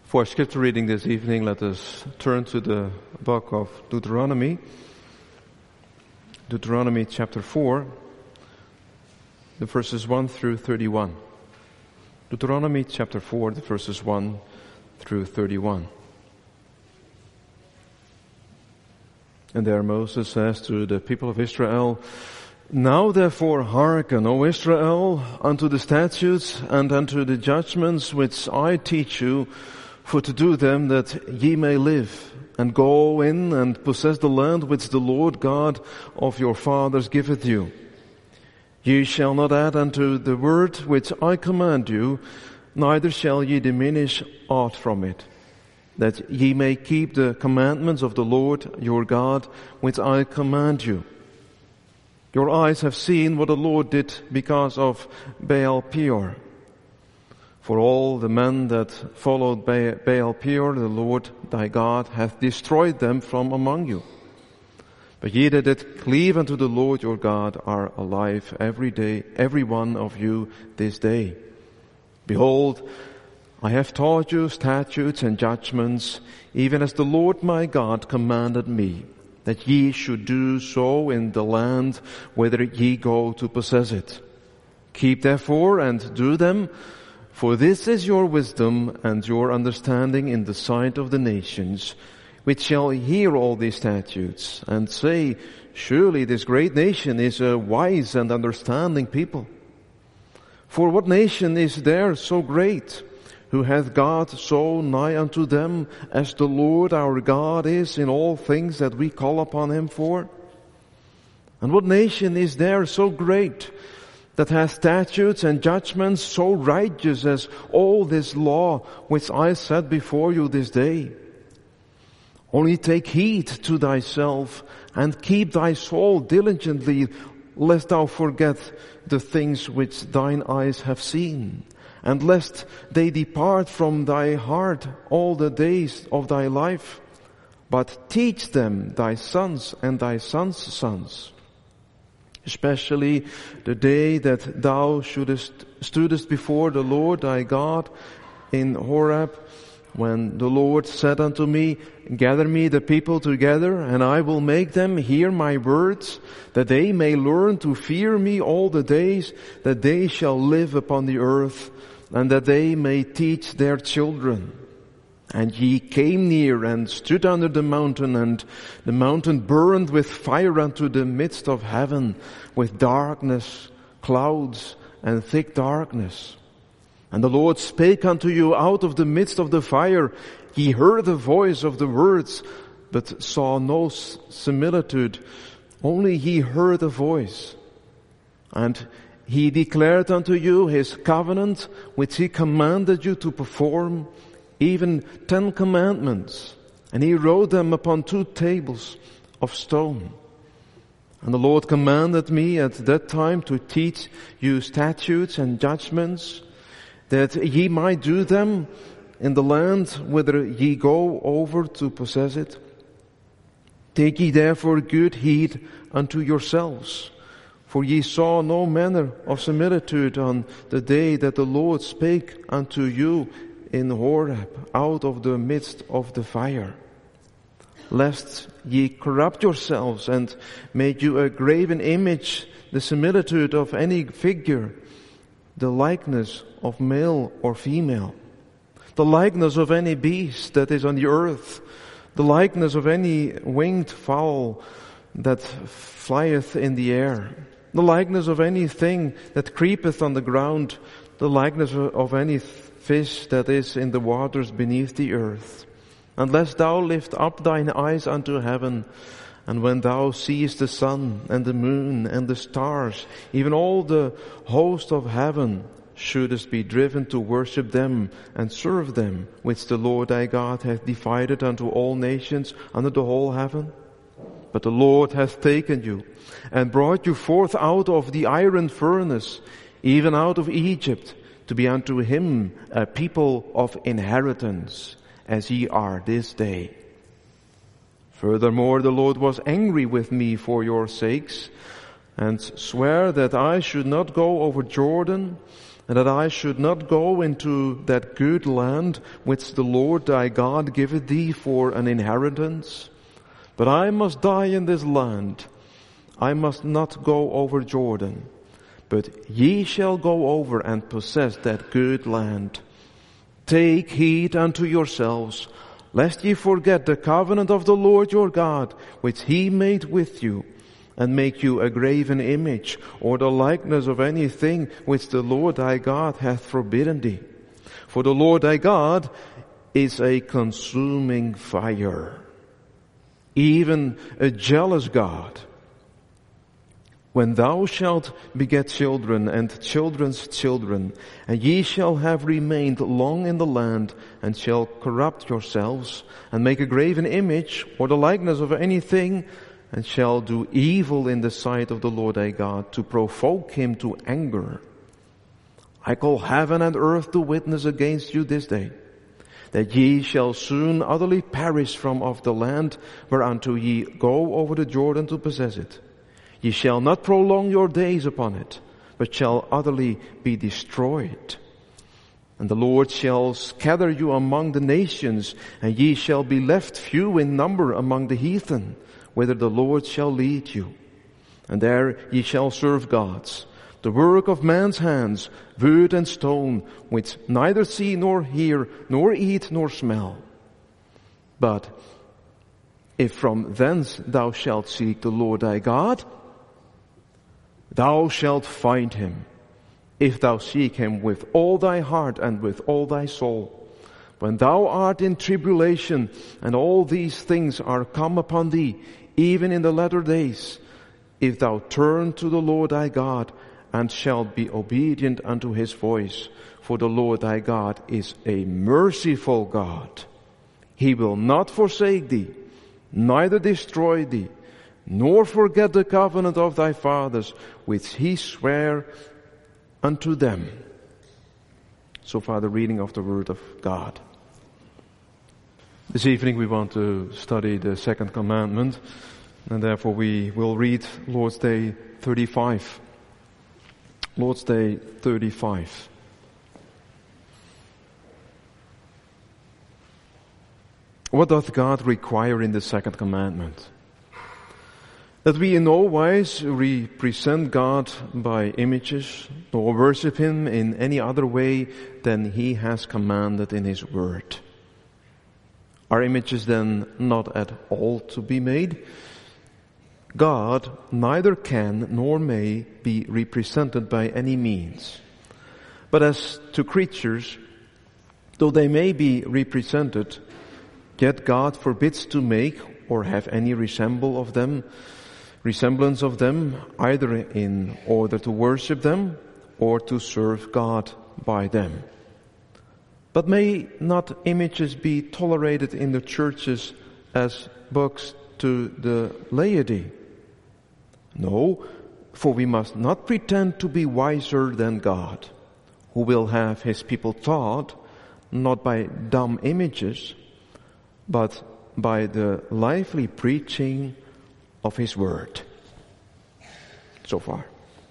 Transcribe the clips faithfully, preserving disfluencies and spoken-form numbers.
For our scripture reading this evening, let us turn to the book of Deuteronomy. Deuteronomy chapter four, the verses one through thirty-one. Deuteronomy chapter four, the verses one through thirty-one. And there Moses says to the people of Israel, "Now therefore hearken, O Israel, unto the statutes and unto the judgments which I teach you, for to do them that ye may live, and go in and possess the land which the Lord God of your fathers giveth you. Ye shall not add unto the word which I command you, neither shall ye diminish aught from it, that ye may keep the commandments of the Lord your God, which I command you. Your eyes have seen what the Lord did because of Baal Peor. For all the men that followed Baal Peor, the Lord thy God hath destroyed them from among you. But ye that did cleave unto the Lord your God are alive every day, every one of you this day. Behold, I have taught you statutes and judgments, even as the Lord my God commanded me, that ye should do so in the land whither ye go to possess it. Keep therefore and do them, for this is your wisdom and your understanding in the sight of the nations, which shall hear all these statutes, and say, surely this great nation is a wise and understanding people. For what nation is there so great, who hath God so nigh unto them, as the Lord our God is in all things that we call upon him for? And what nation is there so great, that hath statutes and judgments so righteous as all this law which I set before you this day? Only take heed to thyself, and keep thy soul diligently, lest thou forget the things which thine eyes have seen, and lest they depart from thy heart all the days of thy life. But teach them thy sons and thy sons' sons, especially the day that thou shouldest, stoodest before the Lord thy God in Horeb, when the Lord said unto me, gather me the people together, and I will make them hear my words, that they may learn to fear me all the days that they shall live upon the earth, and that they may teach their children. And ye came near and stood under the mountain, and the mountain burned with fire unto the midst of heaven, with darkness, clouds, and thick darkness. And the Lord spake unto you out of the midst of the fire. Ye heard the voice of the words, but saw no similitude, only ye heard a voice. And he declared unto you his covenant, which he commanded you to perform, even ten commandments, and he wrote them upon two tables of stone. And the Lord commanded me at that time to teach you statutes and judgments, that ye might do them in the land whither ye go over to possess it. Take ye therefore good heed unto yourselves, for ye saw no manner of similitude on the day that the Lord spake unto you in Horeb, out of the midst of the fire, lest ye corrupt yourselves and make you a graven image, the similitude of any figure, the likeness of male or female, the likeness of any beast that is on the earth, the likeness of any winged fowl that flieth in the air, the likeness of anything that creepeth on the ground, the likeness of any fish that is in the waters beneath the earth. Unless thou lift up thine eyes unto heaven, and when thou seest the sun and the moon and the stars, even all the host of heaven, shouldest be driven to worship them and serve them, which the Lord thy God hath divided unto all nations under the whole heaven? But the Lord hath taken you, and brought you forth out of the iron furnace, even out of Egypt, to be unto him a people of inheritance, as ye are this day. Furthermore, the Lord was angry with me for your sakes, and sware that I should not go over Jordan, and that I should not go into that good land which the Lord thy God giveth thee for an inheritance? But I must die in this land. I must not go over Jordan. But ye shall go over and possess that good land. Take heed unto yourselves, lest ye forget the covenant of the Lord your God, which he made with you, and make you a graven image, or the likeness of anything which the Lord thy God hath forbidden thee. For the Lord thy God is a consuming fire, even a jealous God. When thou shalt beget children and children's children, and ye shall have remained long in the land, and shall corrupt yourselves, and make a graven image, or the likeness of anything, and shall do evil in the sight of the Lord thy God, to provoke him to anger, I call heaven and earth to witness against you this day, that ye shall soon utterly perish from off the land whereunto ye go over the Jordan to possess it. Ye shall not prolong your days upon it, but shall utterly be destroyed. And the Lord shall scatter you among the nations, and ye shall be left few in number among the heathen, whither the Lord shall lead you. And there ye shall serve gods, the work of man's hands, wood and stone, which neither see nor hear, nor eat nor smell. But if from thence thou shalt seek the Lord thy God, thou shalt find him, if thou seek him with all thy heart and with all thy soul. When thou art in tribulation, and all these things are come upon thee, even in the latter days, if thou turn to the Lord thy God, and shalt be obedient unto his voice, for the Lord thy God is a merciful God. He will not forsake thee, neither destroy thee, nor forget the covenant of thy fathers, which he sware unto them. So far the reading of the word of God. This evening we want to study the second commandment, and therefore we will read Lord's Day thirty-five. Lord's Day thirty-five. What doth God require in the second commandment? That we in no wise represent God by images, nor worship him in any other way than he has commanded in his word. Are images then not at all to be made? God neither can nor may be represented by any means. But as to creatures, though they may be represented, yet God forbids to make or have any resemble of them, resemblance of them, either in order to worship them or to serve God by them. But may not images be tolerated in the churches as books to the laity? No, for we must not pretend to be wiser than God, who will have his people taught not by dumb images, but by the lively preaching of his word. So far.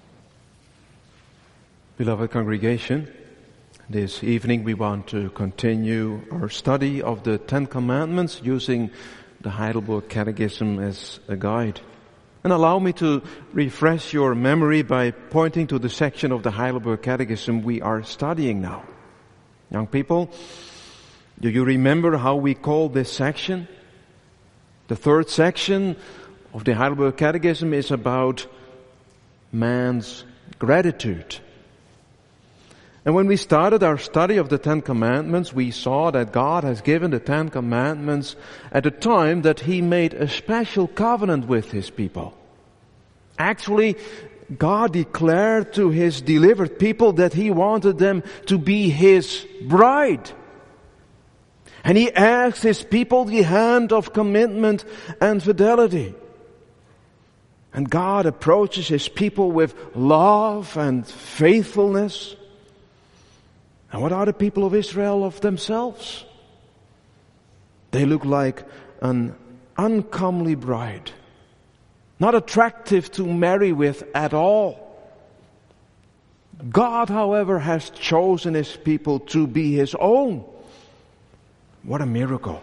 Beloved congregation, this evening we want to continue our study of the Ten Commandments using the Heidelberg Catechism as a guide. And allow me to refresh your memory by pointing to the section of the Heidelberg Catechism we are studying now. Young people, do you remember how we call this section? The third section of the Heidelberg Catechism is about man's gratitude. And when we started our study of the Ten Commandments, we saw that God has given the Ten Commandments at a time that he made a special covenant with his people. Actually, God declared to his delivered people that he wanted them to be his bride. And he asked his people the hand of commitment and fidelity. And God approaches his people with love and faithfulness. And what are the people of Israel of themselves? They look like an uncomely bride, not attractive to marry with at all. God, however, has chosen His people to be His own. What a miracle.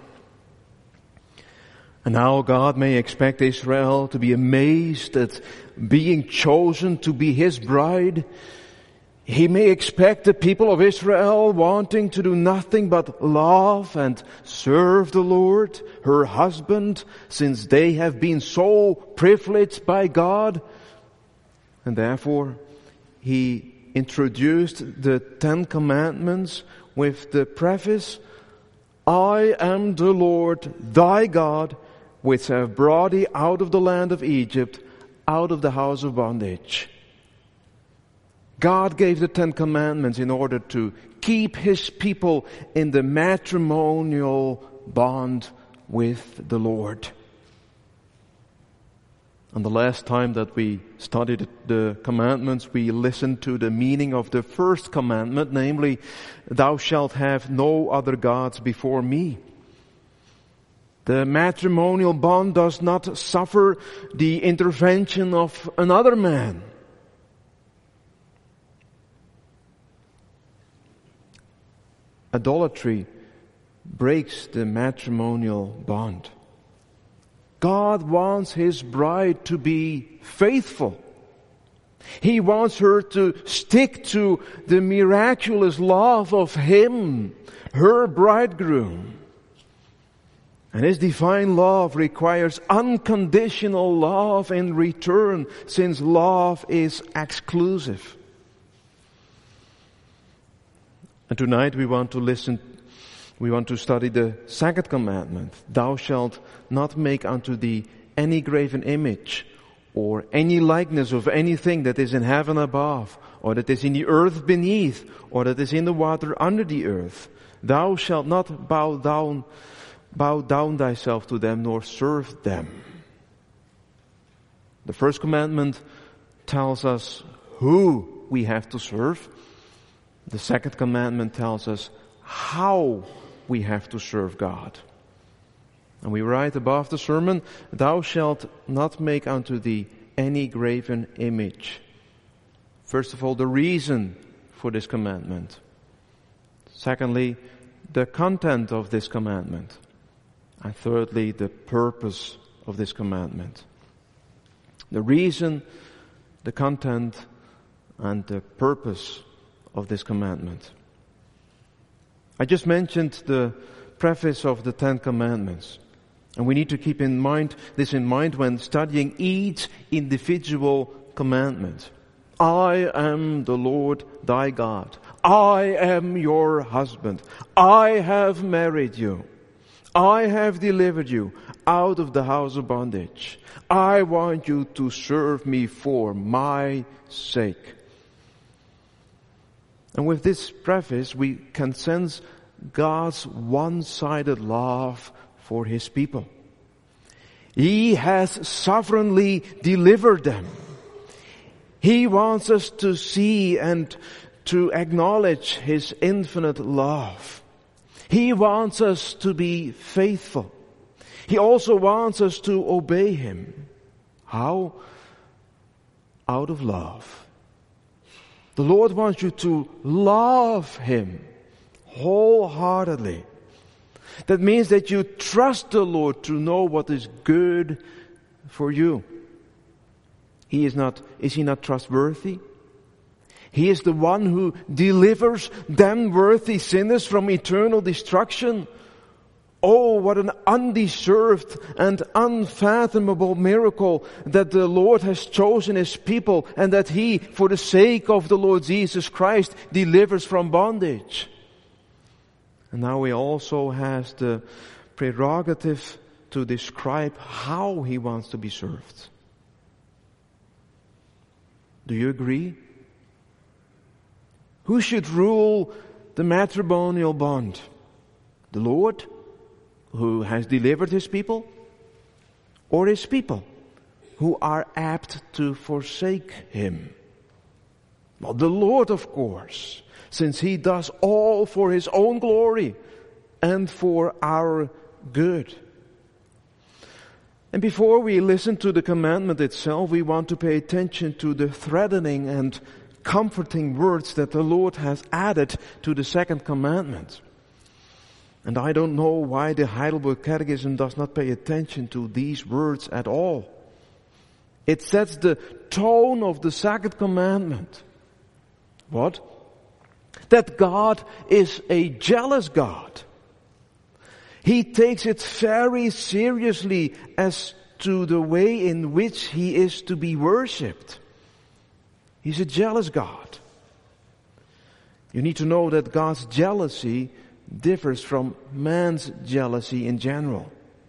And now God may expect Israel to be amazed at being chosen to be His bride. He may expect the people of Israel wanting to do nothing but love and serve the Lord, her husband, since they have been so privileged by God. And therefore, He introduced the Ten Commandments with the preface, I am the Lord thy God, which have brought thee out of the land of Egypt, out of the house of bondage. God gave the Ten Commandments in order to keep His people in the matrimonial bond with the Lord. And the last time that we studied the commandments, we listened to the meaning of the first commandment, namely, thou shalt have no other gods before me. The matrimonial bond does not suffer the intervention of another man. Idolatry breaks the matrimonial bond. God wants His bride to be faithful. He wants her to stick to the miraculous love of Him, her bridegroom. And His divine love requires unconditional love in return, since love is exclusive. And tonight we want to listen, we want to study the second commandment. Thou shalt not make unto thee any graven image or any likeness of anything that is in heaven above, or that is in the earth beneath, or that is in the water under the earth. Thou shalt not bow down, bow down thyself to them, nor serve them. The first commandment tells us who we have to serve. The second commandment tells us how we have to serve God. And we write above the sermon, thou shalt not make unto thee any graven image. First of all, the reason for this commandment. Secondly, the content of this commandment. And thirdly, the purpose of this commandment. The reason, the content, and the purpose of this commandment. I just mentioned the preface of the Ten Commandments. And we need to keep in mind this in mind when studying each individual commandment. I am the Lord thy God. I am your husband. I have married you. I have delivered you out of the house of bondage. I want you to serve me for my sake. And with this preface, we can sense God's one-sided love for His people. He has sovereignly delivered them. He wants us to see and to acknowledge His infinite love. He wants us to be faithful. He also wants us to obey Him. How? Out of love. The Lord wants you to love Him wholeheartedly. That means that you trust the Lord to know what is good for you. He is not, is He not trustworthy? He is the one who delivers damned worthy sinners from eternal destruction. Oh, what an undeserved and unfathomable miracle that the Lord has chosen His people and that He, for the sake of the Lord Jesus Christ, delivers from bondage. And now He also has the prerogative to describe how He wants to be served. Do you agree? Who should rule the matrimonial bond? The Lord, who has delivered His people, or His people, who are apt to forsake Him? Well, the Lord, of course, since He does all for His own glory and for our good. And before we listen to the commandment itself, we want to pay attention to the threatening and comforting words that the Lord has added to the second commandment. And I don't know why the Heidelberg Catechism does not pay attention to these words at all. It sets the tone of the second commandment. What? That God is a jealous God. He takes it very seriously as to the way in which He is to be worshipped. He's a jealous God. You need to know that God's jealousy differs from man's jealousy in general.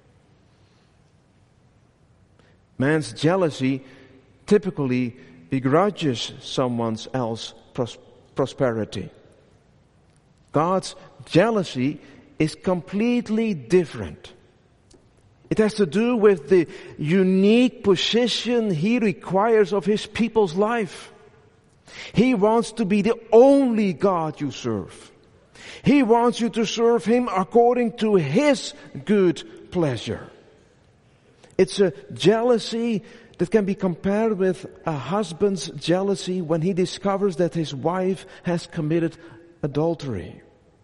Man's jealousy typically begrudges someone else's pros- prosperity. God's jealousy is completely different. It has to do with the unique position He requires of His people's life. He wants to be the only God you serve. He wants you to serve Him according to His good pleasure. It's a jealousy that can be compared with a husband's jealousy when he discovers that his wife has committed adultery.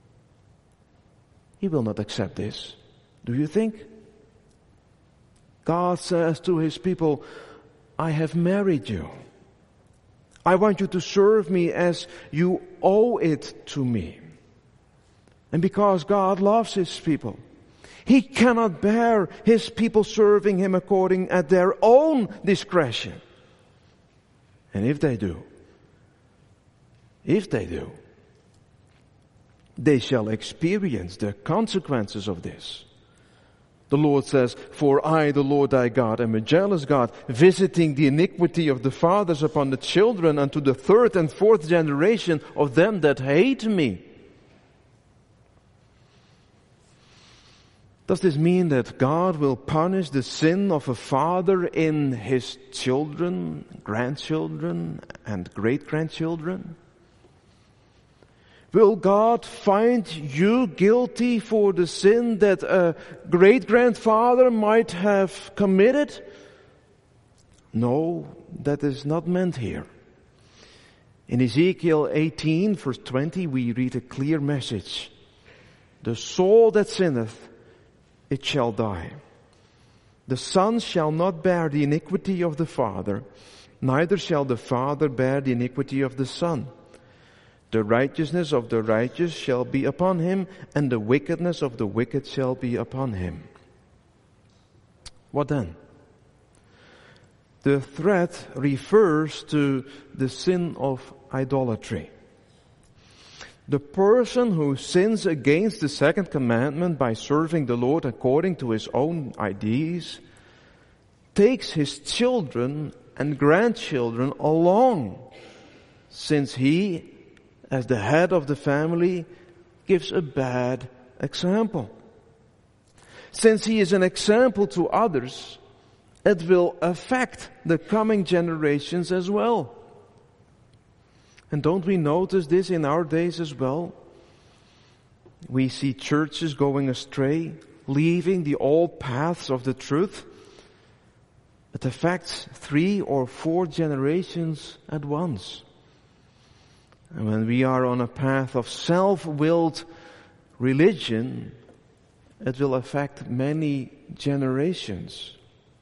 He will not accept this. Do you think? God says to His people, I have married you. I want you to serve me as you owe it to me. And because God loves His people, He cannot bear His people serving Him according at their own discretion. And if they do, if they do, they shall experience the consequences of this. The Lord says, for I, the Lord thy God, am a jealous God, visiting the iniquity of the fathers upon the children unto the third and fourth generation of them that hate me. Does this mean that God will punish the sin of a father in his children, grandchildren, and great-grandchildren? Will God find you guilty for the sin that a great-grandfather might have committed? No, that is not meant here. In Ezekiel eighteen, verse twenty, we read a clear message. The soul that sinneth, it shall die. The son shall not bear the iniquity of the father, neither shall the father bear the iniquity of the son. The righteousness of the righteous shall be upon him, and the wickedness of the wicked shall be upon him. What then? The threat refers to the sin of idolatry. The person who sins against the second commandment by serving the Lord according to his own ideas takes his children and grandchildren along, since he, as the head of the family, gives a bad example. Since he is an example to others, it will affect the coming generations as well. And don't we notice this in our days as well? We see churches going astray, leaving the old paths of the truth. It affects three or four generations at once. And when we are on a path of self-willed religion, it will affect many generations.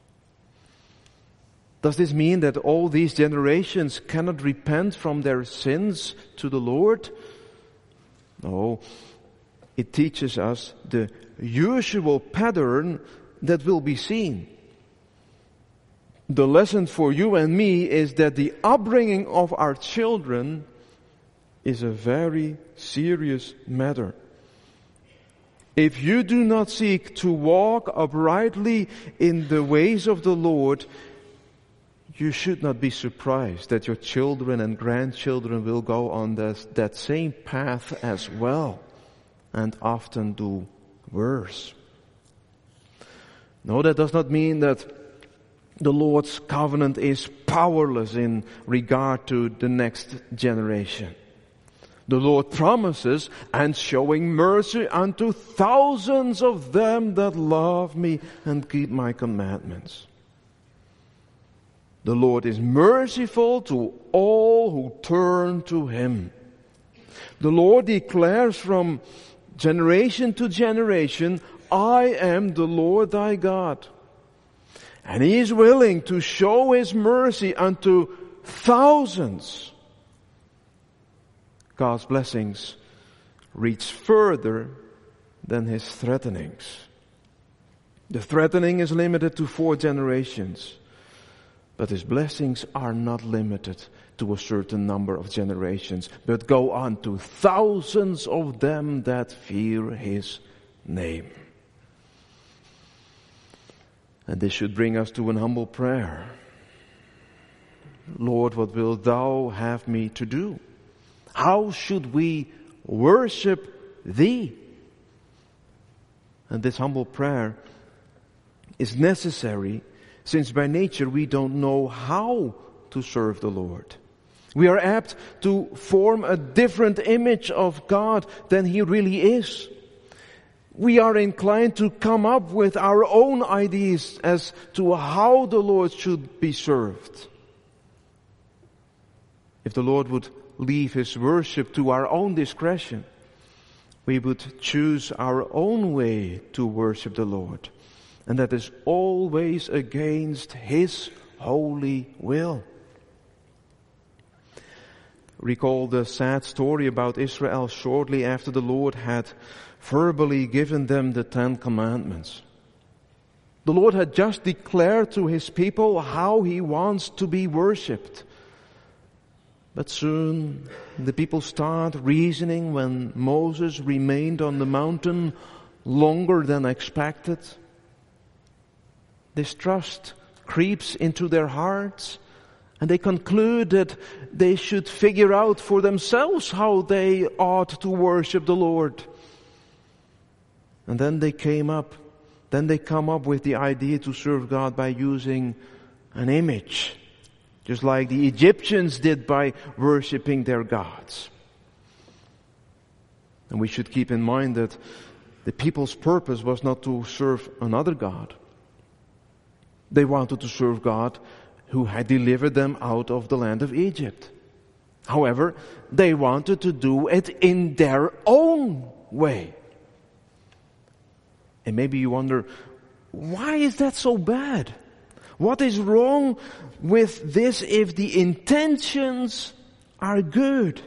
Does this mean that all these generations cannot repent from their sins to the Lord? No. It teaches us the usual pattern that will be seen. The lesson for you and me is that the upbringing of our children is a very serious matter. If you do not seek to walk uprightly in the ways of the Lord, you should not be surprised that your children and grandchildren will go on this, that same path as well, and often do worse. No, that does not mean that the Lord's covenant is powerless in regard to the next generation. The Lord promises, and showing mercy unto thousands of them that love me and keep my commandments. The Lord is merciful to all who turn to Him. The Lord declares from generation to generation, I am the Lord thy God. And He is willing to show His mercy unto thousands. God's blessings reach further than His threatenings. The threatening is limited to four generations, but His blessings are not limited to a certain number of generations, but go on to thousands of them that fear His name. And this should bring us to an humble prayer. Lord, what wilt Thou have me to do? How should we worship Thee? And this humble prayer is necessary, since by nature we don't know how to serve the Lord. We are apt to form a different image of God than He really is. We are inclined to come up with our own ideas as to how the Lord should be served. If the Lord would leave His worship to our own discretion, we would choose our own way to worship the Lord. And that is always against His holy will. Recall the sad story about Israel shortly after the Lord had verbally given them the Ten Commandments. The Lord had just declared to His people how He wants to be worshipped. But soon the people start reasoning when Moses remained on the mountain longer than expected. Distrust creeps into their hearts, and they conclude that they should figure out for themselves how they ought to worship the Lord. And then they came up, then they come up with the idea to serve God by using an image, just like the Egyptians did by worshiping their gods. And we should keep in mind that the people's purpose was not to serve another God. They wanted to serve God who had delivered them out of the land of Egypt. However, they wanted to do it in their own way. And maybe you wonder, why is that so bad? What is wrong with this if the intentions are good?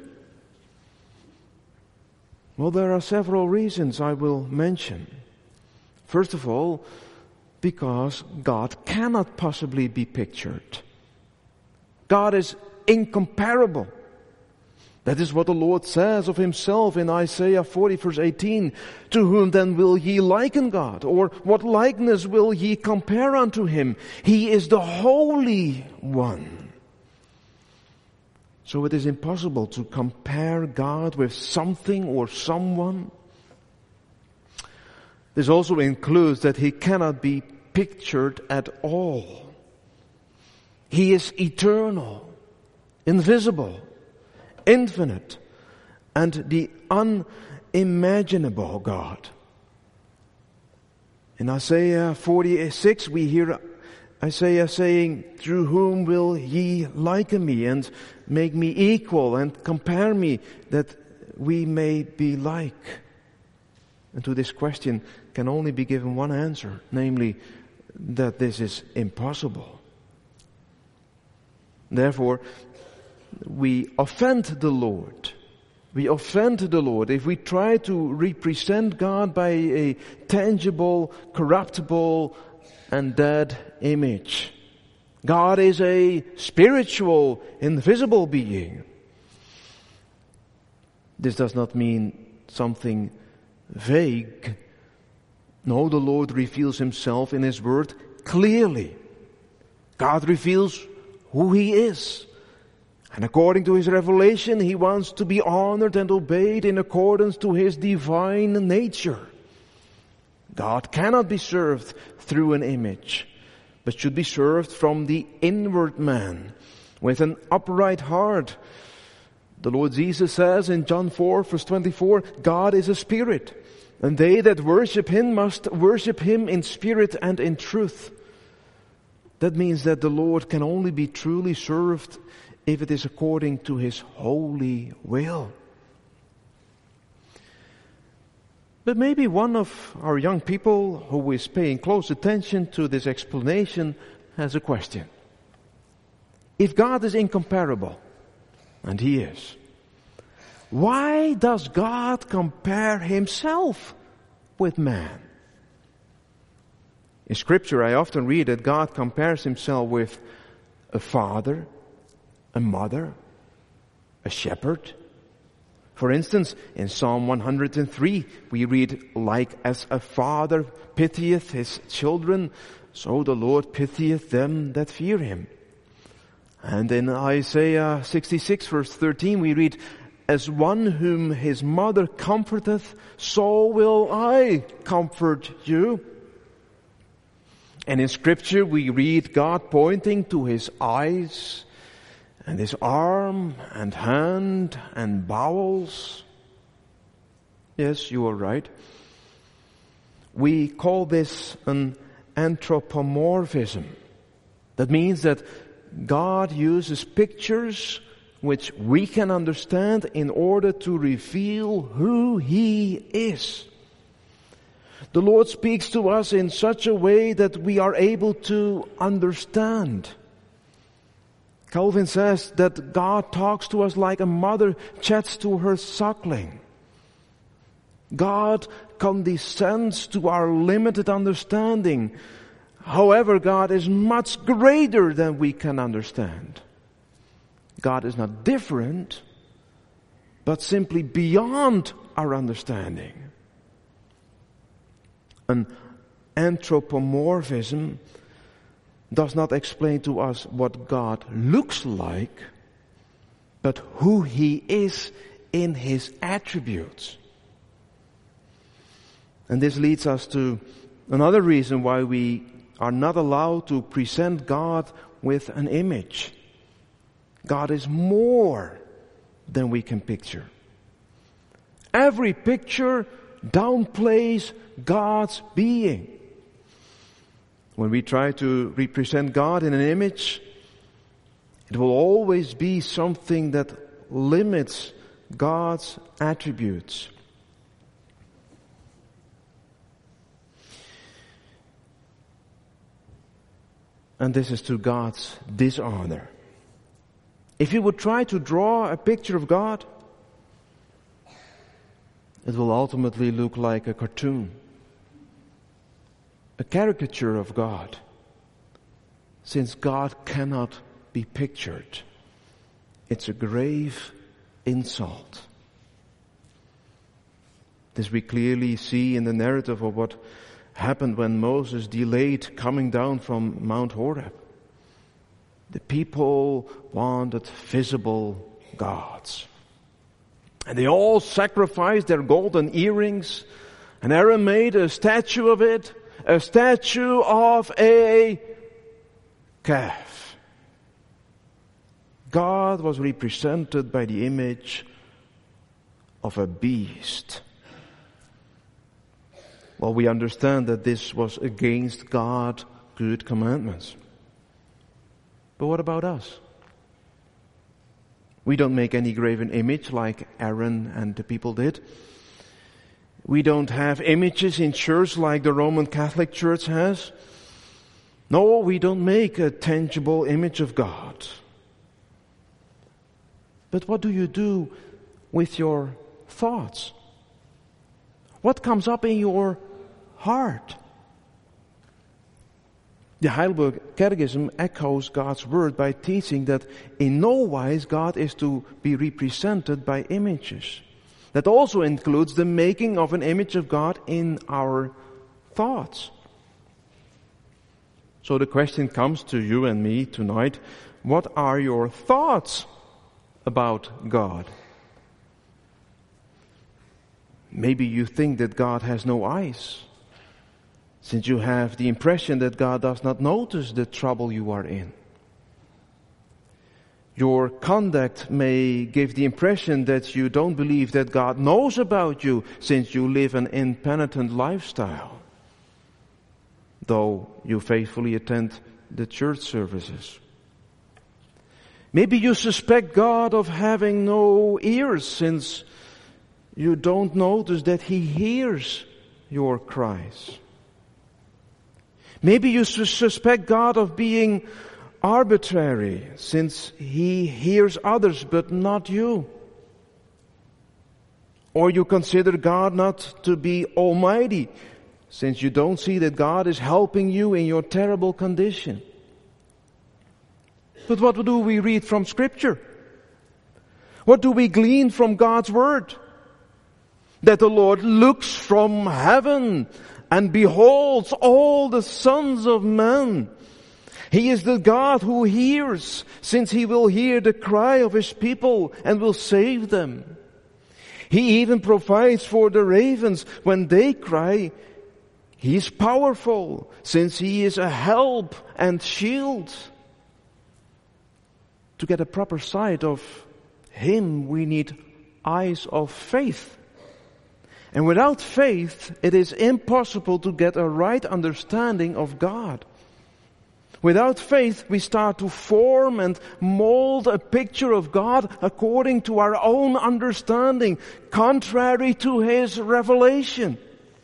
Well, there are several reasons I will mention. First of all, because God cannot possibly be pictured. God is incomparable. That is what the Lord says of Himself in Isaiah forty verse eighteen. To whom then will ye liken God? Or what likeness will ye compare unto Him? He is the Holy One. So it is impossible to compare God with something or someone. This also includes that He cannot be pictured at all. He is eternal, invisible, infinite, and the unimaginable God. In Isaiah forty-six we hear Isaiah saying, through whom will ye liken me and make me equal and compare me that we may be like? And to this question can only be given one answer, namely that this is impossible. Therefore, we offend the Lord. We offend the Lord if we try to represent God by a tangible, corruptible, and dead image. God is a spiritual, invisible being. This does not mean something vague. No, the Lord reveals Himself in His Word clearly. God reveals who He is. And according to His revelation, He wants to be honored and obeyed in accordance to His divine nature. God cannot be served through an image, but should be served from the inward man, with an upright heart. The Lord Jesus says in John four verse twenty-four, God is a spirit, and they that worship Him must worship Him in spirit and in truth. that means that the Lord can only be truly served if it is according to His holy will. But maybe one of our young people who is paying close attention to this explanation has a question. If God is incomparable, and He is, why does God compare Himself with man? In Scripture, I often read that God compares Himself with a father, a mother, a shepherd. For instance, in Psalm one hundred three, we read, like as a father pitieth his children, so the Lord pitieth them that fear Him. And in Isaiah sixty-six verse thirteen, we read, as one whom his mother comforteth, so will I comfort you. And in Scripture, we read God pointing to His eyes, and His arm and hand and bowels. Yes, you are right. We call this an anthropomorphism. That means that God uses pictures which we can understand in order to reveal who He is. The Lord speaks to us in such a way that we are able to understand. Calvin says that God talks to us like a mother chats to her suckling. God condescends to our limited understanding. However, God is much greater than we can understand. God is not different, but simply beyond our understanding. An anthropomorphism does not explain to us what God looks like, but who He is in His attributes. And this leads us to another reason why we are not allowed to present God with an image. God is more than we can picture. Every picture downplays God's being. When we try to represent God in an image, it will always be something that limits God's attributes. And this is to God's dishonor. If you would try to draw a picture of God, it will ultimately look like a cartoon, a caricature of God, since God cannot be pictured. It's a grave insult. This we clearly see in the narrative of what happened when Moses delayed coming down from Mount Horeb. The people wanted visible gods. And they all sacrificed their golden earrings, and Aaron made a statue of it, a statue of a calf. God was represented by the image of a beast. Well, we understand that this was against God's good commandments. But what about us? We don't make any graven image like Aaron and the people did. We don't have images in church like the Roman Catholic Church has. No, we don't make a tangible image of God. But what do you do with your thoughts? What comes up in your heart? The Heidelberg Catechism echoes God's word by teaching that in no wise God is to be represented by images. That also includes the making of an image of God in our thoughts. So the question comes to you and me tonight, what are your thoughts about God? Maybe you think that God has no eyes, since you have the impression that God does not notice the trouble you are in. Your conduct may give the impression that you don't believe that God knows about you, since you live an impenitent lifestyle, though you faithfully attend the church services. Maybe you suspect God of having no ears, since you don't notice that He hears your cries. Maybe you suspect God of being arbitrary, since He hears others but not you. Or you consider God not to be almighty, since you don't see that God is helping you in your terrible condition. But what do we read from Scripture? What do we glean from God's Word? That the Lord looks from heaven and beholds all the sons of men. He is the God who hears, since He will hear the cry of His people and will save them. He even provides for the ravens when they cry. He is powerful, since He is a help and shield. To get a proper sight of Him, we need eyes of faith. And without faith, it is impossible to get a right understanding of God. Without faith, we start to form and mold a picture of God according to our own understanding, contrary to His revelation.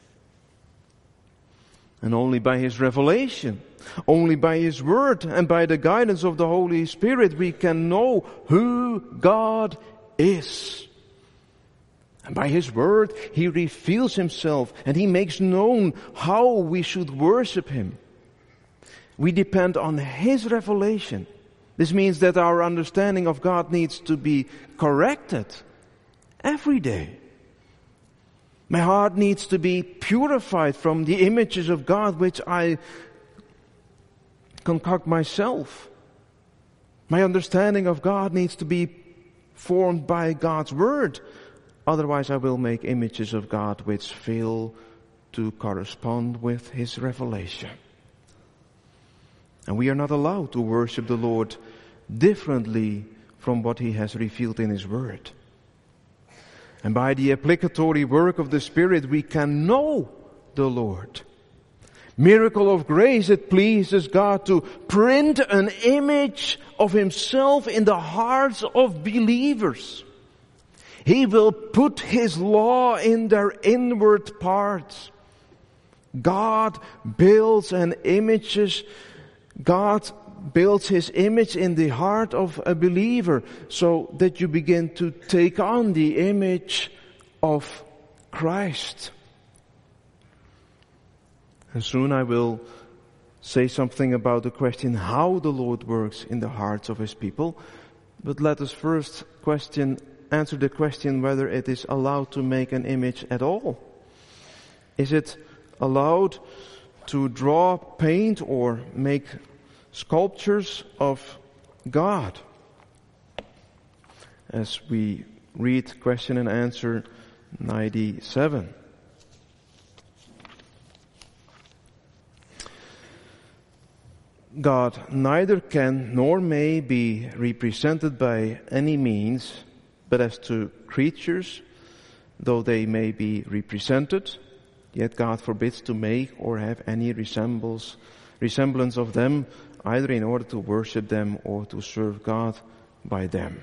And only by His revelation, only by His Word and by the guidance of the Holy Spirit, we can know who God is. And by His Word, He reveals Himself and He makes known how we should worship Him. We depend on His revelation. This means that our understanding of God needs to be corrected every day. My heart needs to be purified from the images of God which I concoct myself. My understanding of God needs to be formed by God's Word. Otherwise I will make images of God which fail to correspond with His revelation. And we are not allowed to worship the Lord differently from what He has revealed in His Word. And by the applicatory work of the Spirit, we can know the Lord. Miracle of grace, it pleases God to print an image of Himself in the hearts of believers. He will put His law in their inward parts. God builds an images, God builds His image in the heart of a believer, so that you begin to take on the image of Christ. And soon I will say something about the question how the Lord works in the hearts of His people. But let us first question, answer the question whether it is allowed to make an image at all. Is it allowed to draw, paint, or make sculptures of God? As we read question and answer ninety-seven. God neither can nor may be represented by any means, but as to creatures, though they may be represented, yet God forbids to make or have any resemblance, resemblance of them, either in order to worship them or to serve God by them.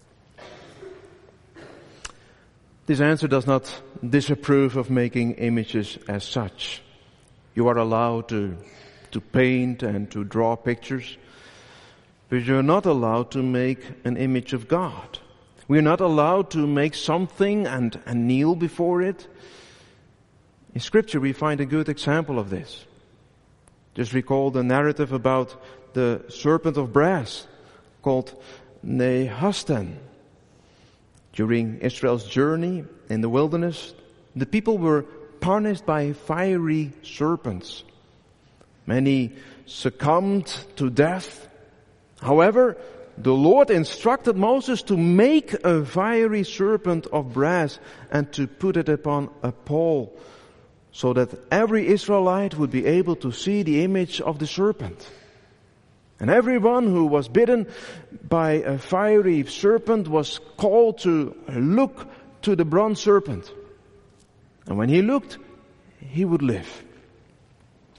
This answer does not disapprove of making images as such. You are allowed to, to paint and to draw pictures, but you're not allowed to make an image of God. We're not allowed to make something and, and kneel before it. In Scripture we find a good example of this. Just recall the narrative about the serpent of brass called Nehushtan. During Israel's journey in the wilderness, the people were punished by fiery serpents. Many succumbed to death. However, the Lord instructed Moses to make a fiery serpent of brass and to put it upon a pole, so that every Israelite would be able to see the image of the serpent. And everyone who was bitten by a fiery serpent was called to look to the bronze serpent. And when he looked, he would live.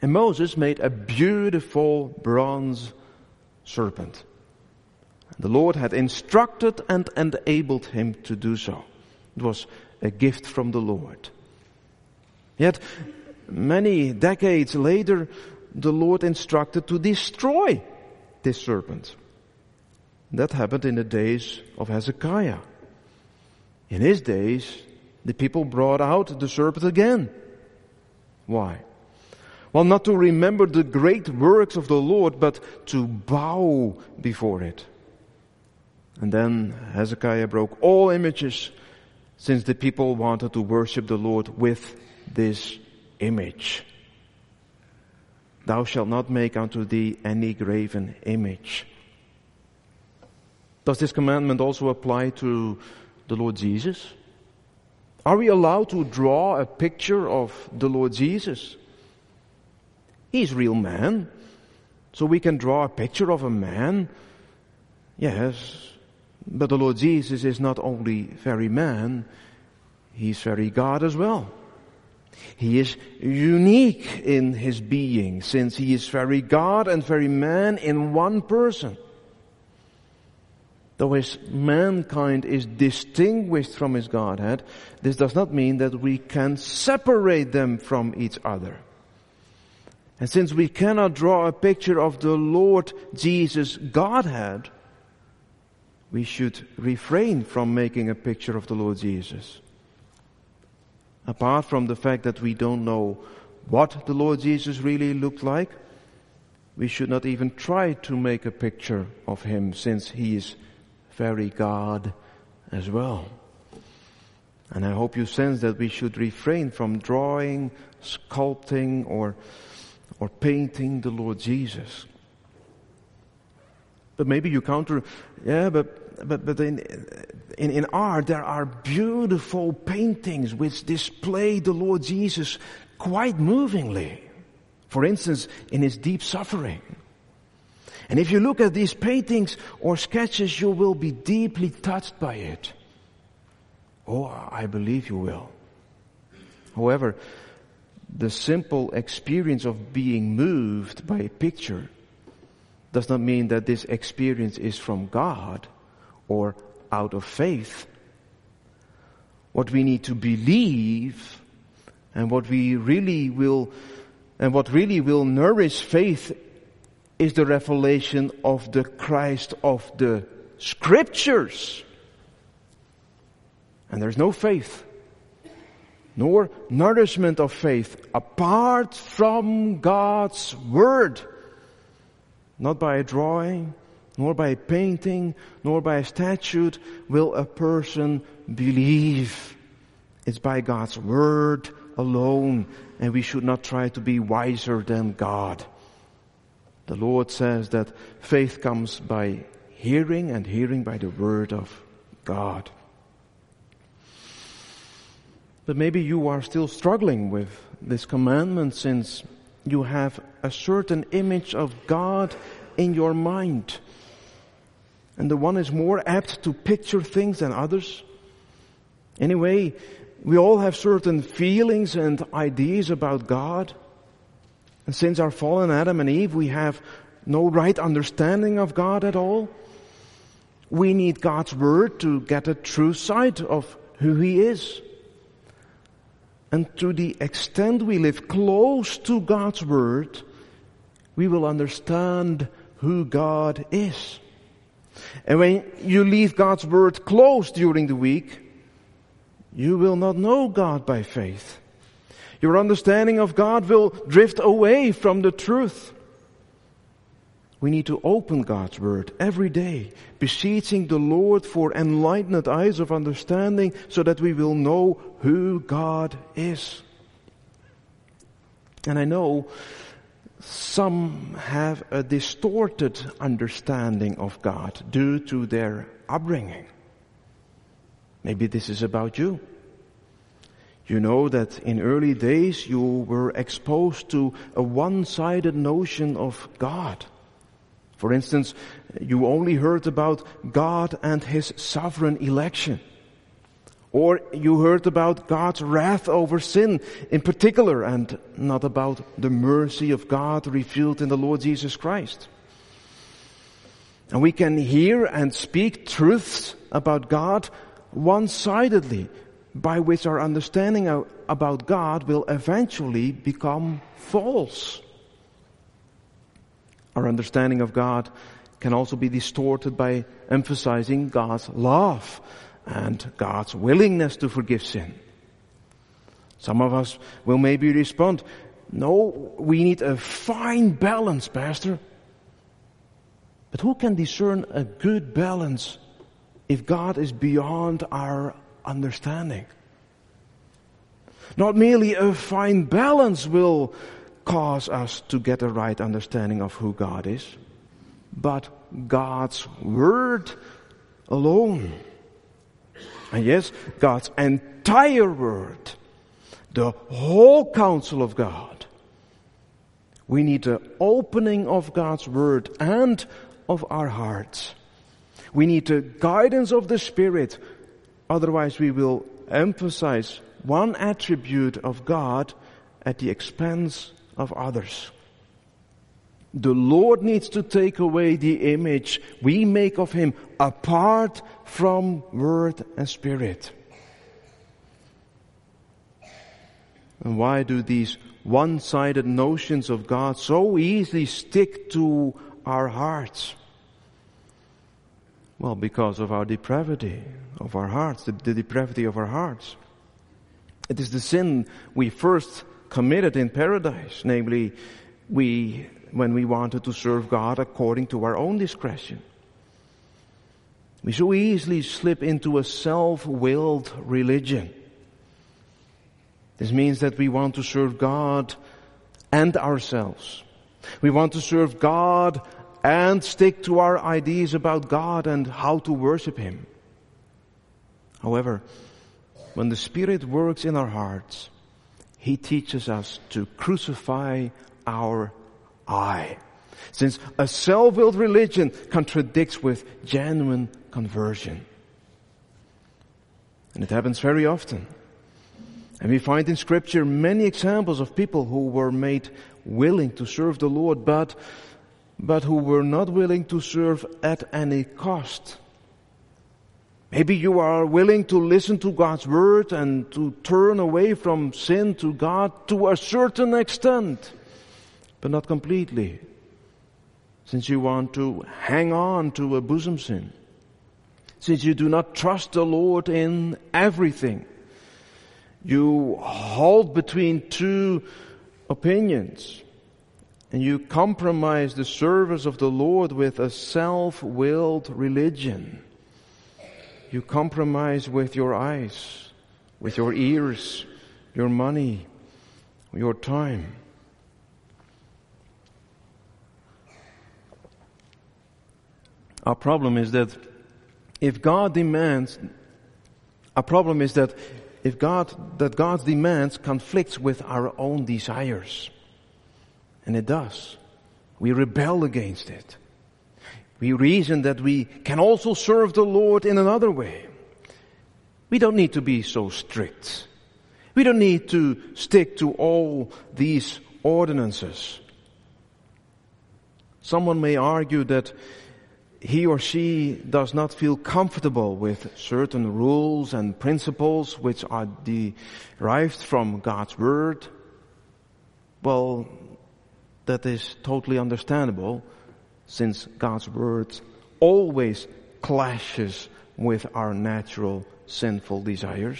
And Moses made a beautiful bronze serpent. The Lord had instructed and enabled him to do so. It was a gift from the Lord. Yet, many decades later, the Lord instructed to destroy this serpent. That happened in the days of Hezekiah. In his days, the people brought out the serpent again. Why? Well, not to remember the great works of the Lord, but to bow before it. And then Hezekiah broke all images, since the people wanted to worship the Lord with this image. Thou shalt not make unto thee any graven image. Does this commandment also apply to the Lord Jesus? Are we allowed to draw a picture of the Lord Jesus? He's a real man, so we can draw a picture of a man. Yes, but the Lord Jesus is not only very man, He's very God as well. He is unique in His being, since He is very God and very man in one person. Though His mankind is distinguished from His Godhead, this does not mean that we can separate them from each other. And since we cannot draw a picture of the Lord Jesus Godhead, we should refrain from making a picture of the Lord Jesus. Apart from the fact that we don't know what the Lord Jesus really looked like, we should not even try to make a picture of Him, since He is very God as well. And I hope you sense that we should refrain from drawing, sculpting, or or painting the Lord Jesus. But maybe you counter, yeah, but but but in in, in art there are beautiful paintings which display the Lord Jesus quite movingly. For instance, in His deep suffering. And if you look at these paintings or sketches, you will be deeply touched by it. Oh, I believe you will. However, the simple experience of being moved by a picture does not mean that this experience is from God or out of faith. What we need to believe and what we really will and what really will nourish faith is the revelation of the Christ of the Scriptures. And there's no faith, nor nourishment of faith apart from God's Word. Not by a drawing, nor by a painting, nor by a statue will a person believe. It's by God's Word alone, and we should not try to be wiser than God. The Lord says that faith comes by hearing, and hearing by the Word of God. But maybe you are still struggling with this commandment, since you have a certain image of God in your mind. And the one is more apt to picture things than others. Anyway, we all have certain feelings and ideas about God. And since our fallen Adam and Eve, we have no right understanding of God at all. We need God's Word to get a true sight of who He is. And to the extent we live close to God's Word, we will understand who God is. And when you leave God's Word closed during the week, you will not know God by faith. Your understanding of God will drift away from the truth. We need to open God's Word every day, beseeching the Lord for enlightened eyes of understanding so that we will know who God is. And I know some have a distorted understanding of God due to their upbringing. Maybe this is about you. You know that in early days you were exposed to a one-sided notion of God. For instance, you only heard about God and His sovereign election. Or you heard about God's wrath over sin in particular, and not about the mercy of God revealed in the Lord Jesus Christ. And we can hear and speak truths about God one-sidedly, by which our understanding of, about God will eventually become false. Our understanding of God can also be distorted by emphasizing God's love and God's willingness to forgive sin. Some of us will maybe respond, no, we need a fine balance, Pastor. But who can discern a good balance if God is beyond our understanding? Not merely a fine balance will cause us to get a right understanding of who God is, but God's Word alone. And yes, God's entire Word, the whole counsel of God. We need the opening of God's Word and of our hearts. We need the guidance of the Spirit, otherwise we will emphasize one attribute of God at the expense of others. The Lord needs to take away the image we make of Him apart from Word and Spirit. And why do these one-sided notions of God so easily stick to our hearts? Well, because of our depravity of our hearts, the, the depravity of our hearts. It is the sin we first committed in paradise, namely, we, when we wanted to serve God according to our own discretion. We so easily slip into a self-willed religion. This means that we want to serve God and ourselves. We want to serve God and stick to our ideas about God and how to worship Him. However, when the Spirit works in our hearts, He teaches us to crucify our I. Since a self-willed religion contradicts with genuine conversion. And it happens very often. And we find in Scripture many examples of people who were made willing to serve the Lord, but, but who were not willing to serve at any cost. Maybe you are willing to listen to God's Word and to turn away from sin to God to a certain extent, but not completely, since you want to hang on to a bosom sin, since you do not trust the Lord in everything. You hold between two opinions, and you compromise the service of the Lord with a self-willed religion. You compromise with your eyes, with your ears, your money, your time. Our problem is that if God demands, our problem is that if God, that God's demands conflicts with our own desires. And it does. We rebel against it. We reason that we can also serve the Lord in another way. We don't need to be so strict. We don't need to stick to all these ordinances. Someone may argue that he or she does not feel comfortable with certain rules and principles which are derived from God's Word. Well, that is totally understandable, since God's Word always clashes with our natural sinful desires.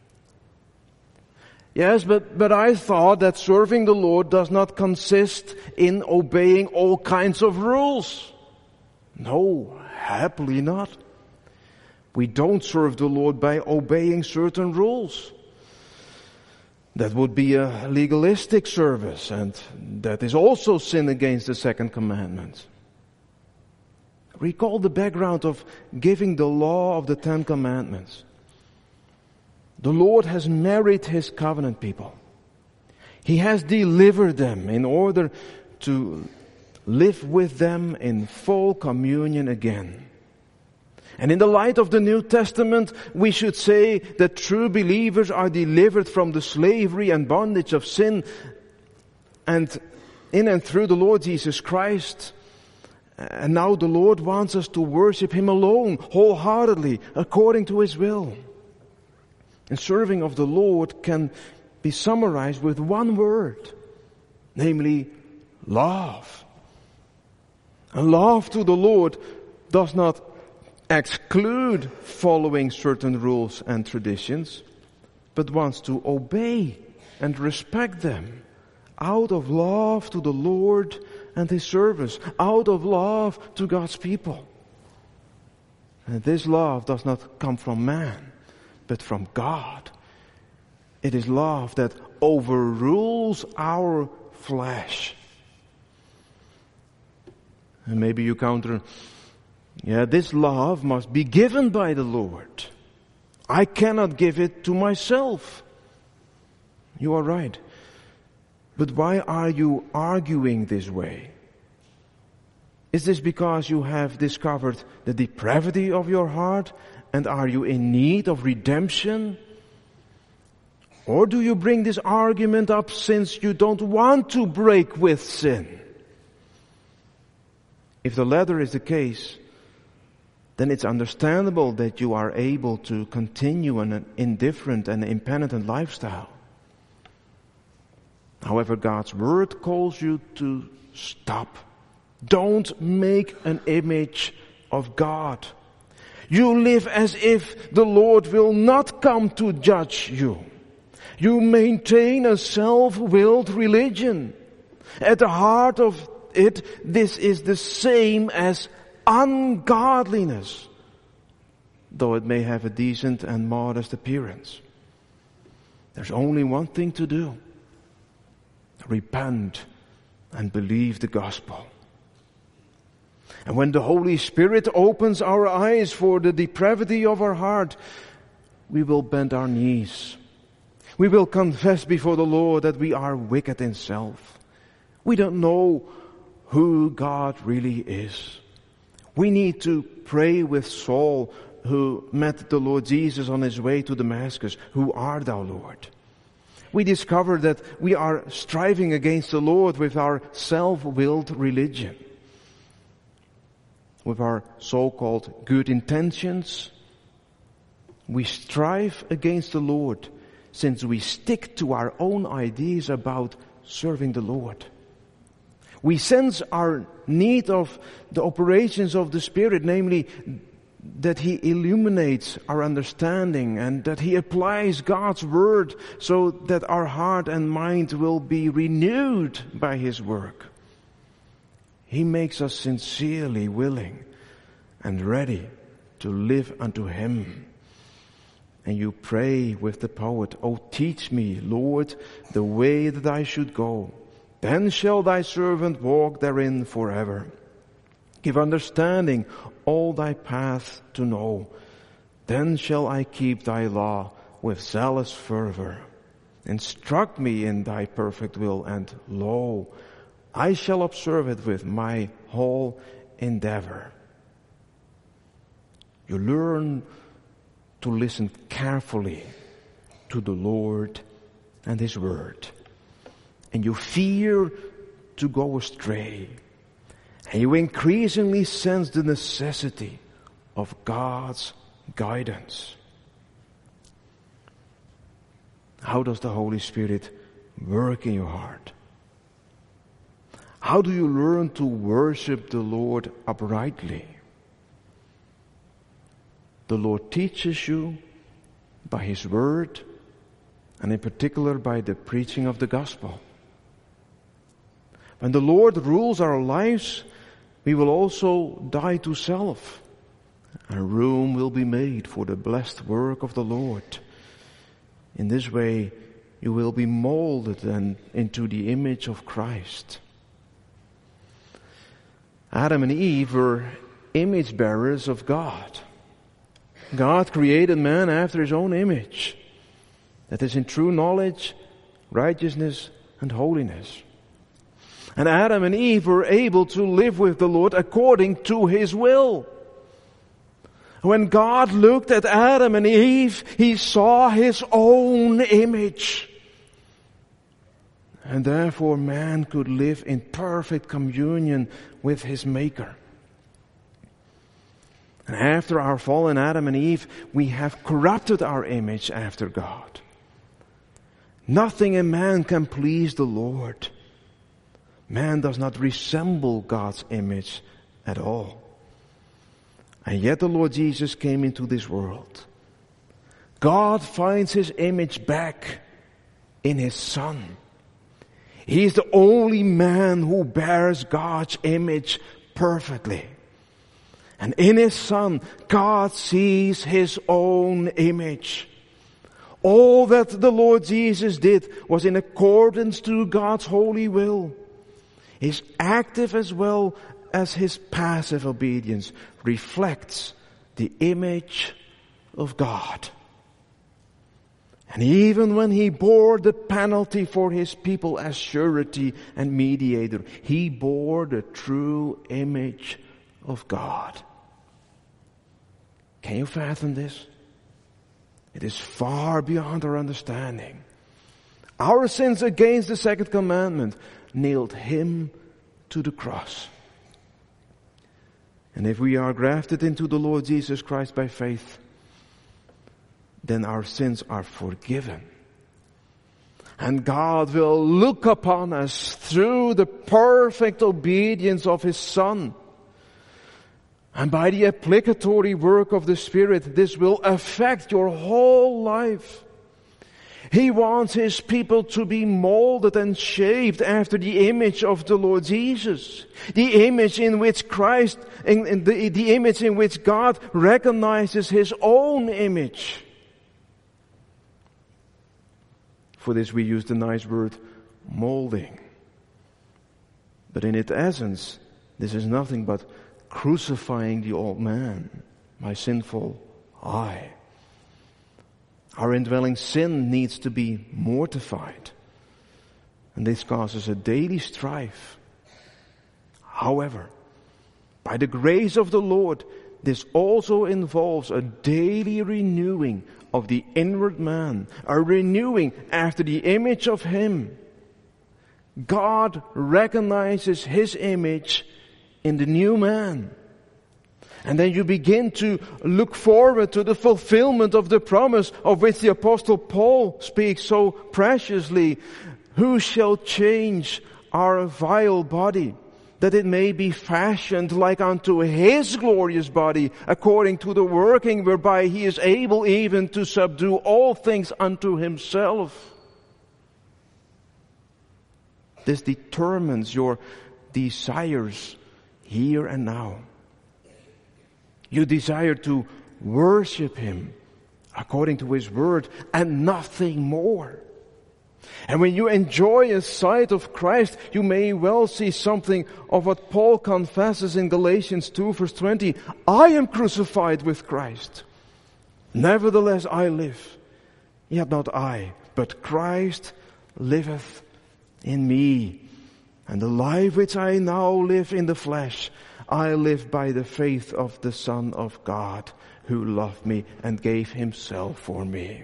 Yes, but, but I thought that serving the Lord does not consist in obeying all kinds of rules. No, happily not. We don't serve the Lord by obeying certain rules. That would be a legalistic service, and that is also sin against the second commandment. Recall the background of giving the law of the Ten Commandments. The Lord has married His covenant people. He has delivered them in order to live with them in full communion again. And in the light of the New Testament, we should say that true believers are delivered from the slavery and bondage of sin, and in and through the Lord Jesus Christ. And now the Lord wants us to worship Him alone, wholeheartedly, according to His will. And serving of the Lord can be summarized with one word, namely love. And love to the Lord does not exclude following certain rules and traditions, but wants to obey and respect them out of love to the Lord and His service, out of love to God's people. And this love does not come from man, but from God. It is love that overrules our flesh. And maybe you counter, yeah, this love must be given by the Lord. I cannot give it to myself. You are right. But why are you arguing this way? Is this because you have discovered the depravity of your heart, and are you in need of redemption? Or do you bring this argument up since you don't want to break with sin? If the latter is the case, then it's understandable that you are able to continue an indifferent and impenitent lifestyle. However, God's Word calls you to stop. Don't make an image of God. You live as if the Lord will not come to judge you. You maintain a self-willed religion. At the heart of it, this is the same as ungodliness, though it may have a decent and modest appearance. There's only one thing to do. Repent and believe the gospel. And when the Holy Spirit opens our eyes for the depravity of our heart, we will bend our knees. We will confess before the Lord that we are wicked in self. We don't know who God really is. We need to pray with Saul, who met the Lord Jesus on his way to Damascus. Who art thou, Lord? We discover that we are striving against the Lord with our self-willed religion, with our so-called good intentions. We strive against the Lord since we stick to our own ideas about serving the Lord. We sense our need of the operations of the Spirit, namely that He illuminates our understanding and that He applies God's Word so that our heart and mind will be renewed by His work. He makes us sincerely willing and ready to live unto Him. And you pray with the poet, "O teach me, Lord, the way that I should go. Then shall thy servant walk therein forever. Give understanding all thy paths to know. Then shall I keep thy law with zealous fervor. Instruct me in thy perfect will, and lo, I shall observe it with my whole endeavor." You learn to listen carefully to the Lord and His Word. And you fear to go astray. And you increasingly sense the necessity of God's guidance. How does the Holy Spirit work in your heart? How do you learn to worship the Lord uprightly? The Lord teaches you by His Word, and in particular by the preaching of the gospel. When the Lord rules our lives, we will also die to self, and room will be made for the blessed work of the Lord. In this way, you will be molded and into the image of Christ. Adam and Eve were image bearers of God. God created man after His own image, that is in true knowledge, righteousness, and holiness. And Adam and Eve were able to live with the Lord according to His will. When God looked at Adam and Eve, He saw His own image. And therefore man could live in perfect communion with his Maker. And after our fallen Adam and Eve, we have corrupted our image after God. Nothing in man can please the Lord. Man does not resemble God's image at all. And yet the Lord Jesus came into this world. God finds His image back in His Son. He is the only man who bears God's image perfectly. And in His Son, God sees His own image. All that the Lord Jesus did was in accordance to God's holy will. His active as well as His passive obedience reflects the image of God. And even when He bore the penalty for His people as surety and mediator, He bore the true image of God. Can you fathom this? It is far beyond our understanding. Our sins against the second commandment nailed Him to the cross. And if we are grafted into the Lord Jesus Christ by faith, then our sins are forgiven. And God will look upon us through the perfect obedience of His Son. And by the applicatory work of the Spirit, this will affect your whole life. He wants His people to be molded and shaped after the image of the Lord Jesus. The image in which Christ, in, in the, the image in which God recognizes His own image. For this we use the nice word molding. But in its essence, this is nothing but crucifying the old man, my sinful I. Our indwelling sin needs to be mortified. And this causes a daily strife. However, by the grace of the Lord, this also involves a daily renewing of the inward man, a renewing after the image of Him. God recognizes His image in the new man. And then you begin to look forward to the fulfillment of the promise of which the Apostle Paul speaks so preciously. Who shall change our vile body, that it may be fashioned like unto His glorious body, according to the working whereby He is able even to subdue all things unto Himself. This determines your desires here and now. You desire to worship Him according to His word and nothing more. And when you enjoy a sight of Christ, you may well see something of what Paul confesses in Galatians two verse twenty. I am crucified with Christ. Nevertheless I live. Yet not I, but Christ liveth in me. And the life which I now live in the flesh, I live by the faith of the Son of God, who loved me and gave Himself for me.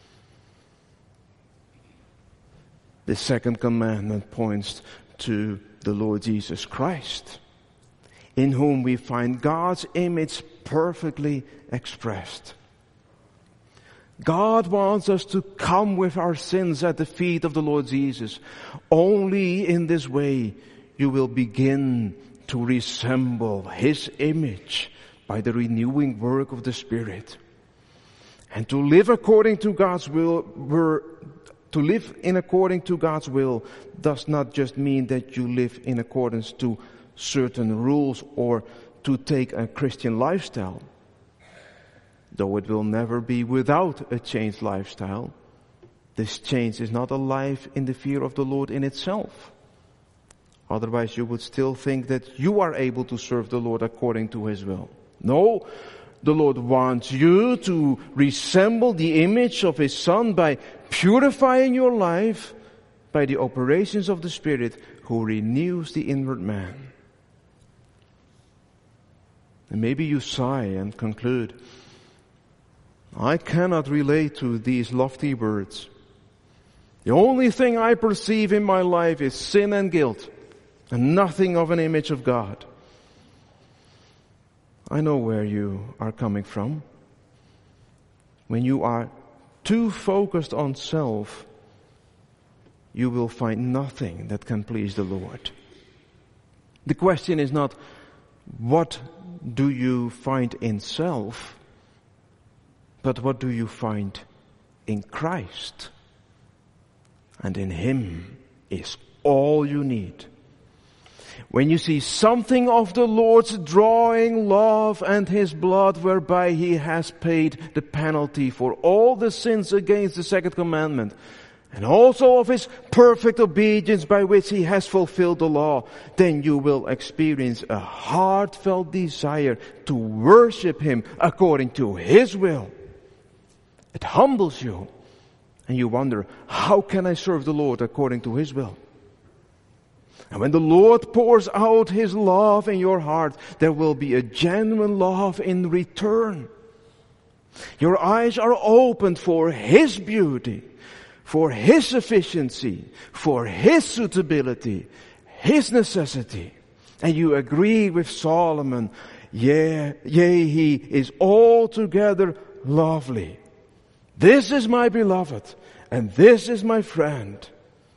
The second commandment points to the Lord Jesus Christ, in whom we find God's image perfectly expressed. God wants us to come with our sins at the feet of the Lord Jesus. Only in this way you will begin to resemble His image by the renewing work of the Spirit. And to live according to God's will, were, to live in according to God's will does not just mean that you live in accordance to certain rules or to take a Christian lifestyle. Though it will never be without a changed lifestyle, this change is not a life in the fear of the Lord in itself. Otherwise you would still think that you are able to serve the Lord according to His will. No, the Lord wants you to resemble the image of His Son by purifying your life by the operations of the Spirit who renews the inward man. And maybe you sigh and conclude, I cannot relate to these lofty words. The only thing I perceive in my life is sin and guilt, and nothing of an image of God. I know where you are coming from. When you are too focused on self, you will find nothing that can please the Lord. The question is not, what do you find in self, but what do you find in Christ? And in Him is all you need. When you see something of the Lord's drawing love and His blood whereby He has paid the penalty for all the sins against the second commandment, and also of His perfect obedience by which He has fulfilled the law, then you will experience a heartfelt desire to worship Him according to His will. It humbles you, and you wonder, how can I serve the Lord according to His will? And when the Lord pours out His love in your heart, there will be a genuine love in return. Your eyes are opened for His beauty, for His sufficiency, for His suitability, His necessity. And you agree with Solomon, yea, yea, He is altogether lovely. This is my beloved, and this is my friend.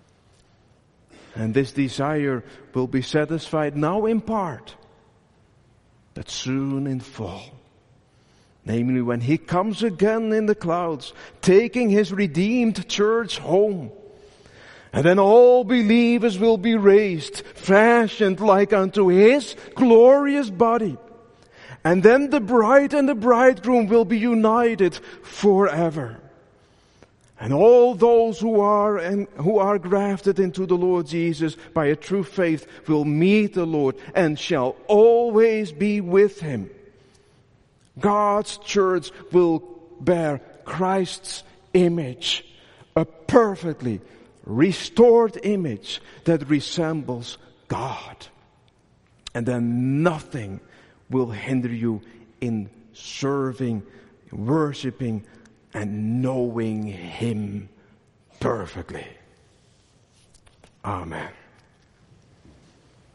And this desire will be satisfied now in part, but soon in full. Namely, when He comes again in the clouds, taking His redeemed church home. And then all believers will be raised, fashioned like unto His glorious body. And then the bride and the bridegroom will be united forever. And all those who are and who are grafted into the Lord Jesus by a true faith will meet the Lord and shall always be with Him. God's church will bear Christ's image, a perfectly restored image that resembles God. And then nothing will hinder you in serving, worshiping, and knowing Him perfectly. Amen.